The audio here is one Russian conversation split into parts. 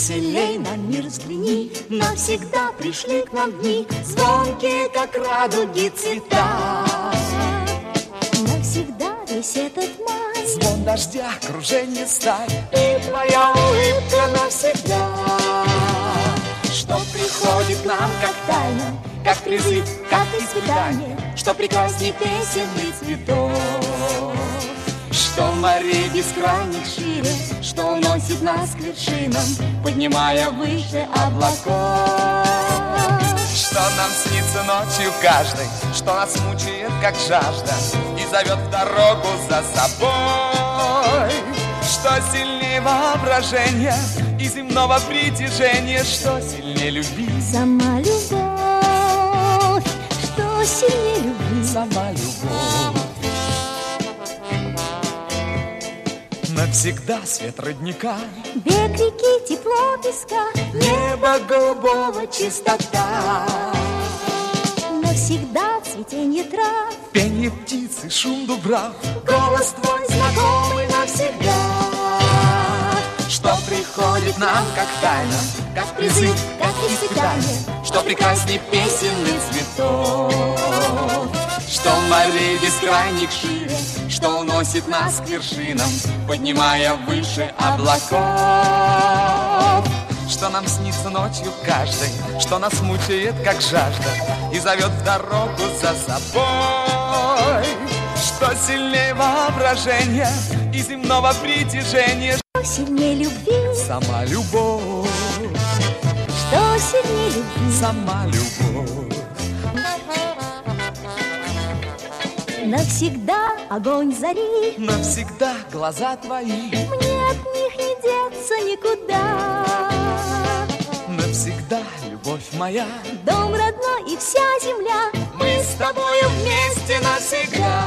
Веселей на мир взгляни, навсегда пришли к нам дни, звонкие, как радуги цвета. Навсегда весь этот май, звон дождя, кружение сталь, и твоя улыбка навсегда. что приходит к нам как тайна, как призыв, как испытание, что прекрасней песен и цветов, что море бескрайних шире, что уносит нас к вершинам, поднимая выше облаков. Что нам снится ночью каждый, что нас мучает, как жажда, и зовет в дорогу за собой. Что сильнее воображения и земного притяжения, что сильнее любви. Сама любовь, что сильнее любви. Сама любовь. Навсегда свет родника, берег реки, тепло песка, небо голубого, чистота. Навсегда цветенье трав, пенье птицы, шум дубрав, голос твой знакомый навсегда. Что приходит нам как тайна, как призыв, как испытание, что прекрасней песен и цветов, что море бескрайних шире, что уносит нас к вершинам, поднимая выше облаков. Что нам снится ночью каждой, что нас мучает, как жажда, и зовет в дорогу за собой. Что сильнее воображения и земного притяжения, что сильнее любви. Сама любовь. Что сильнее любви. Сама любовь. Навсегда огонь зари, навсегда глаза твои, мне от них не деться никуда. Навсегда любовь моя, дом родной и вся земля, мы с тобою вместе навсегда.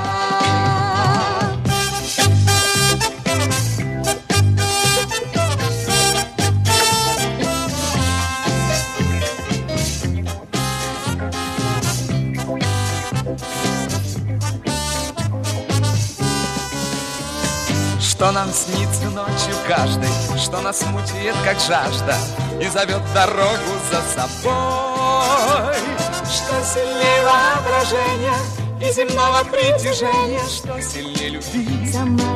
Что нам снится ночью каждый, что нас мучает, как жажда, и зовет дорогу за собой. Что сильнее воображения и земного притяжения, что сильнее любви. Сама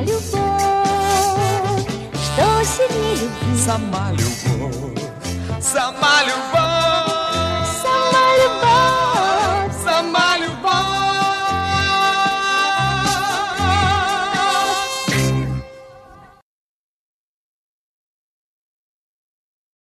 любовь, что сильнее любви. Сама любовь. Сама любовь.